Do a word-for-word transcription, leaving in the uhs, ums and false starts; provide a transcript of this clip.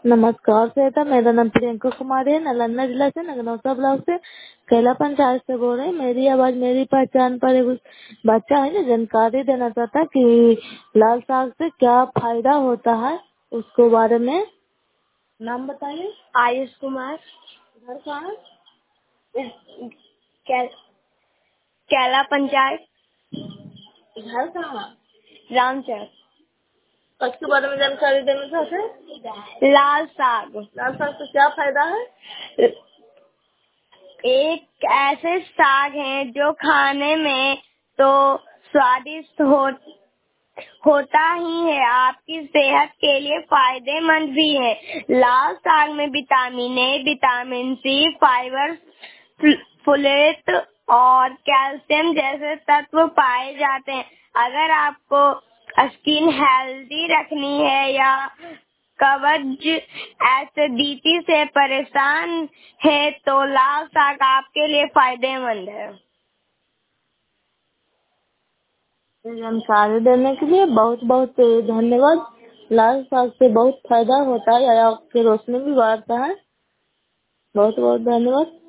नमस्कार श्वेता, मेरा नाम प्रियंका कुमारी है। नालंदा जिला से नगनौसा ब्लॉक से कैला पंचायत से बोल रही हूँ। मेरी आवाज मेरी पहचान पर एक बच्चा है जो जानकारी देना चाहता है कि लाल साग से क्या फायदा होता है, उसको बारे में। नाम बताइए। आयुष कुमार। घर कहाँ है? कै, कैला पंचायत, घर कहाँ है? रामचर। उसके बारे में जानकारी देना चाहते हैं। लाल साग लाल साग से क्या फायदा है? एक ऐसे साग है जो खाने में तो स्वादिष्ट हो होता ही है, आपकी सेहत के लिए फायदेमंद भी है। लाल साग में vitamin A, vitamin C, fibre, folate और कैल्शियम जैसे तत्व पाए जाते हैं। अगर आपको स्किन हेल्दी रखनी है या कब्ज एसिडिटी से परेशान है तो लाल साग आपके लिए फायदेमंद है। जानकारी देने के लिए बहुत बहुत धन्यवाद। लाल साग से बहुत फायदा होता है, आपकी रोशनी भी बढ़ता है। बहुत बहुत धन्यवाद।